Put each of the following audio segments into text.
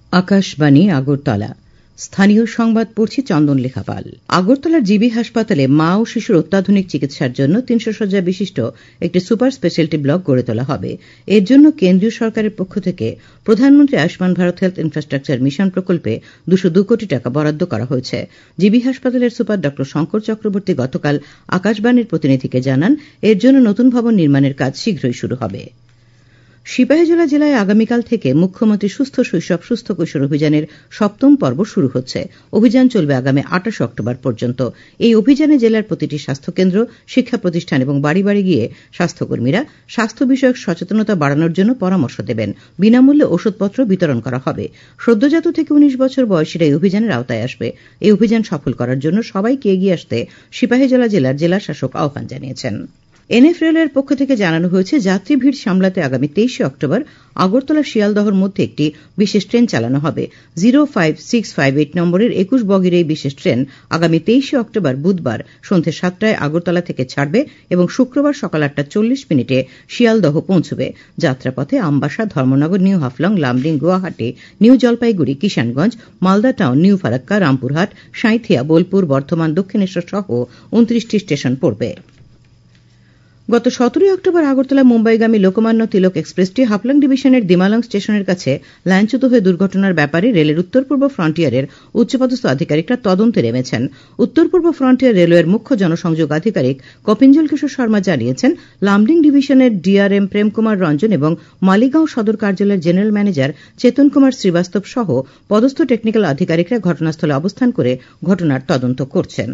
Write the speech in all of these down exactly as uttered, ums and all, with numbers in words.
আকাশবাণী আগরতলা স্থানীয় সংবাদ পড়ছি চন্দন লেখা পাল। আগরতলার জিবি হাসপাতালে মা ও শিশুর অত্যাধুনিক চিকিৎসার জন্য তিনশো শয্যা বিশিষ্ট একটি সুপার স্পেশালিটি ব্লক গড়ে তোলা হবে। এর জন্য কেন্দ্রীয় সরকারের পক্ষ থেকে প্রধানমন্ত্রী Ayushman Bharat health infrastructure mission প্রকল্পে দুশো দু কোটি টাকা বরাদ্দ করা হয়েছে। জিবি হাসপাতালের সুপার ড শঙ্কর চক্রবর্তী গতকাল আকাশবাণীর প্রতিনিধিকে জানান, এর জন্য নতুন ভবন নির্মাণের কাজ শীঘ্রই শুরু হবে। সিপাহীজলা জেলায় আগামীকাল থেকে মুখ্যমন্ত্রী সুস্থ শৈশব সুস্থ কৈশোর অভিযানের সপ্তম পর্ব শুরু হচ্ছে। অভিযান চলবে আগামী আঠাশে অক্টোবর পর্যন্ত। এই অভিযানে জেলার প্রতিটি স্বাস্থ্যকেন্দ্র, শিক্ষা প্রতিষ্ঠান এবং বাড়ি বাড়ি গিয়ে স্বাস্থ্যকর্মীরা স্বাস্থ্য বিষয়ক সচেতনতা বাড়ানোর জন্য পরামর্শ দেবেন। বিনামূল্যে ওষুধপত্র বিতরণ করা হবে। সদ্যজাত থেকে উনিশ বছর বয়সীরা এই অভিযানের আওতায় আসবে। এই অভিযান সফল করার জন্য সবাইকে এগিয়ে আসতে সিপাহীজলা জেলার জেলা শাসক আহ্বান জানিয়েছেন। এনএফরেল এর পক্ষ থেকে জানানো হয়েছে, যাত্রী ভিড় সামলাতে আগামী তেইশে অক্টোবর আগরতলা শিয়ালদহর মধ্যে একটি বিশেষ ট্রেন চালানো হবে। Zero five six five eight নম্বরের একুশ বগির এই বিশেষ ট্রেন আগামী তেইশে অক্টোবর বুধবার সন্ধ্যে সাতটায় আগরতলা থেকে ছাড়বে এবং শুক্রবার সকাল আটটা চল্লিশ মিনিটে শিয়ালদহ পৌঁছবে। যাত্রাপথে Ambassa, Dharmanagar, new Haflong, Lumding, Guwahati, new Jalpaiguri, Kishanganj, Malda town, new Farakka, Rampurhat, Sainthia, Bolpur, Bardhaman, Dakshineswar সহ উনত্রিশটি স্টেশন পড়বে। গত সতেরোই অক্টোবর আগরতলা মুম্বাইগামী লোকমান্য তিলক এক্সপ্রেসটি হাফলং ডিভিশনের দিমালং স্টেশনের কাছে লাইনচ্যুত হয়ে দুর্ঘটনার ব্যাপারে রেলের উত্তর পূর্ব ফ্রন্টিয়ারের উচ্চপদস্থ আধিকারিকরা তদন্তে নেমেছেন। উত্তর পূর্ব ফ্রন্টিয়ার রেলওয়ের মুখ্য জনসংযোগ আধিকারিক কপিঞ্জল কিশোর শর্মা জানিয়েছেন, লামডিং ডিভিশনের ডিআরএম প্রেম কুমার রঞ্জন এবং মালিগাঁও সদর কার্যালয়ের জেনারেল ম্যানেজার চেতন কুমার শ্রীবাস্তব সহ পদস্থ টেকনিক্যাল আধিকারিকরা ঘটনাস্থলে অবস্থান করে ঘটনার তদন্ত করছেন।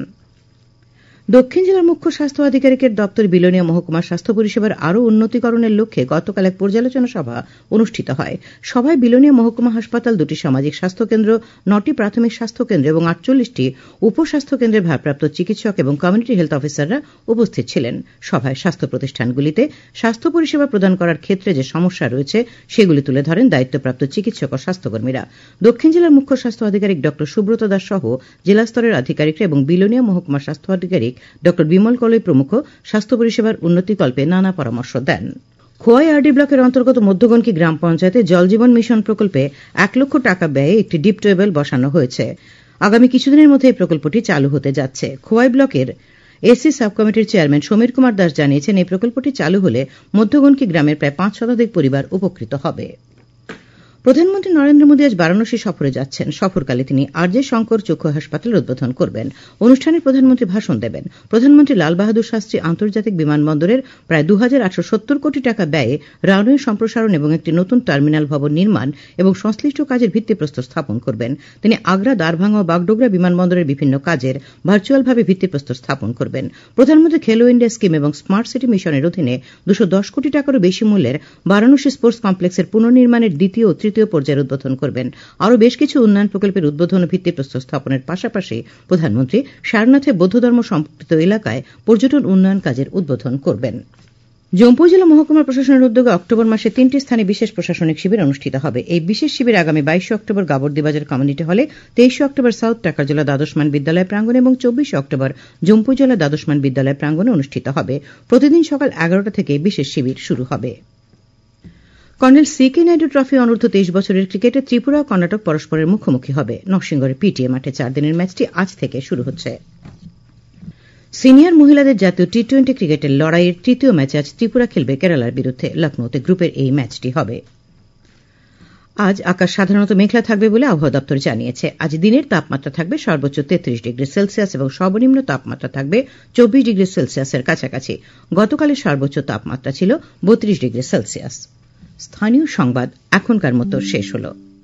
দক্ষিণ জেলার মুখ্য স্বাস্থ্য আধিকারিকের দপ্তর বিলোনিয়া মহকুমার স্বাস্থ্য পরিষেবার আরও উন্নতিকরণের লক্ষ্যে গতকাল এক পর্যালোচনা সভা অনুষ্ঠিত হয়। সভায় বিলোনিয়া মহকুমা হাসপাতাল, দুটি সামাজিক স্বাস্থ্যকেন্দ্র, নটি প্রাথমিক স্বাস্থ্যকেন্দ্র এবং আটচল্লিশটি উপস্বাস্থ্যকেন্দ্রের ভারপ্রাপ্ত চিকিৎসক এবং কমিউনিটি হেলথ অফিসাররা উপস্থিত ছিলেন। সভায় স্বাস্থ্য প্রতিষ্ঠানগুলিতে স্বাস্থ্য পরিষেবা প্রদান করার ক্ষেত্রে যে সমস্যা রয়েছে সেগুলি তুলে ধরেন দায়িত্বপ্রাপ্ত চিকিৎসক ও স্বাস্থ্যকর্মীরা। দক্ষিণ জেলার মুখ্য স্বাস্থ্য আধিকারিক ড সুব্রত দাস সহ জেলা স্তরের আধিকারিকরা এবং বিলোনিয়া মহকুমার স্বাস্থ্য আধিকারিক ড বিমল কলই প্রমুখ স্বাস্থ্য পরিষেবার উন্নতিকল্পে নানা পরামর্শ দেন। খোয়াই আরডি ব্লকের অন্তর্গত মধ্যগণকি গ্রাম পঞ্চায়েতে জল জীবন মিশন প্রকল্পে এক লক্ষ টাকা ব্যয়ে একটি ডিপ টিউবওয়েল বসানো হয়েছে। আগামী কিছুদিনের মধ্যে এই প্রকল্পটি চালু হতে যাচ্ছে। খোয়াই ব্লকের এসি সাব কমিটির চেয়ারম্যান সমীর কুমার দাস জানিয়েছেন, এই প্রকল্পটি চালু হলে মধ্যগণকি গ্রামের প্রায় পাঁচ শতাধিক পরিবার উপকৃত হবে। প্রধানমন্ত্রী নরেন্দ্র মোদী আজ বারাণসী সফরে যাচ্ছেন। সফরকালে তিনি আরজে শঙ্কর চক্ষু হাসপাতালের উদ্বোধন করবেন। অনুষ্ঠানে প্রধানমন্ত্রী ভাষণ দেবেন। প্রধানমন্ত্রী লাল বাহাদুর শাস্ত্রী আন্তর্জাতিক বিমানবন্দরের প্রায় দু হাজার আটশো সত্তর কোটি টাকা ব্যয়ে রানওয়ে সম্প্রসারণ এবং একটি নতুন টার্মিনাল ভবন নির্মাণ এবং সংশ্লিষ্ট কাজের ভিত্তিপ্রস্তর স্থাপন করবেন। তিনি আগ্রা, দ্বারভাঙ্গা ও বাগডোগরা বিমানবন্দরের বিভিন্ন কাজের ভার্চুয়ালভাবে ভিত্তিপ্রস্তর স্থাপন করবেন। প্রধানমন্ত্রী খেলো ইন্ডিয়া স্কিম এবং স্মার্ট সিটি মিশনের অধীনে দুশো দশ কোটি টাকারও বেশি মূল্যের বারাণসী স্পোর্টস কমপ্লেক্সের পুনর্নির্মাণের দ্বিতীয় ও তৃতীয় পর্যায়ের উদ্বোধন করবেন। আরও বেশ কিছু উন্নয়ন প্রকল্পের উদ্বোধন ও ভিত্তিপ্রস্তর স্থাপনের পাশাপাশি প্রধানমন্ত্রী সারনাথে বৌদ্ধ ধর্ম সম্পর্কিত এলাকায় পর্যটন উন্নয়ন কাজের উদ্বোধন করবেন। জম্পুই জেলা মহকুমা প্রশাসনের উদ্যোগে অক্টোবর মাসে তিনটি স্থানে বিশেষ প্রশাসনিক শিবির অনুষ্ঠিত হবে। এই বিশেষ শিবির আগামী বাইশে অক্টোবর গাবর্দিবাজার কমিউনিটি হলে, তেইশে অক্টোবর সাউথ টাকারজলা দ্বাদশমান বিদ্যালয় প্রাঙ্গণে এবং চব্বিশে অক্টোবর জম্পুই জেলা দ্বাদশমান বিদ্যালয় প্রাঙ্গণে অনুষ্ঠিত হবে। প্রতিদিন সকাল এগারোটা থেকে বিশেষ শিবির শুরু হবে। Colonel C K Naidu trophy অনূর্ধ্ব তেইশ বছরের ক্রিকেটে ত্রিপুরা ও কর্ণাটক পরস্পরের মুখোমুখি হবে। নরসিংগড়ের পিটিএ মাঠে চার দিনের ম্যাচটি আজ থেকে শুরু হচ্ছে। সিনিয়র মহিলাদের জাতীয় টি টোয়েন্টি ক্রিকেটের লড়াইয়ের তৃতীয় ম্যাচে আজ ত্রিপুরা খেলবে কেরালার বিরুদ্ধে। লখনৌতে গ্রুপের এই ম্যাচটি হবে। আজ আকাশ সাধারণত মেঘলা থাকবে বলে আবহাওয়া দপ্তর জানিয়েছে। আজ দিনের তাপমাত্রা থাকবে সর্বোচ্চ তেত্রিশ ডিগ্রি সেলসিয়াস এবং সর্বনিম্ন তাপমাত্রা থাকবে চব্বিশ ডিগ্রি সেলসিয়াসের কাছাকাছি। গতকালের সর্বোচ্চ তাপমাত্রা ছিল বত্রিশ ডিগ্রি সেলসিয়াস। স্থানীয় সংবাদ এখনকার মতো শেষ হলো।